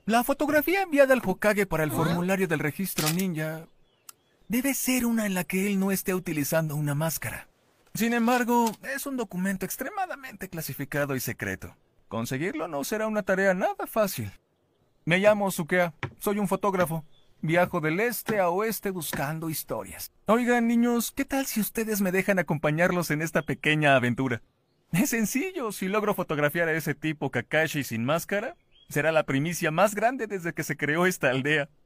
La fotografía enviada al Hokage para el formulario del registro ninja debe ser una en la que él no esté utilizando una máscara. Sin embargo, es un documento extremadamente clasificado y secreto. Conseguirlo no será una tarea nada fácil. Me llamo Sukea, soy un fotógrafo. Viajo del este a oeste buscando historias. Oigan, niños, ¿qué tal si ustedes me dejan acompañarlos en esta pequeña aventura? Es sencillo, si logro fotografiar a ese tipo Kakashi sin máscara, será la primicia más grande desde que se creó esta aldea.